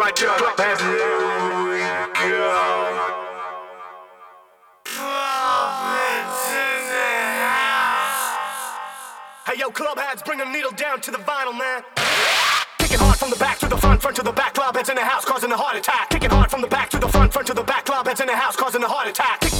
like a club heads. Here we go. Hey yo, club heads, bring a needle down to the vinyl, man. Kicking hard from the back to the front, front to the back. Club heads in the house causing a heart attack. Kicking hard from the back to the front, front to the back. Club heads in the house causing a heart attack.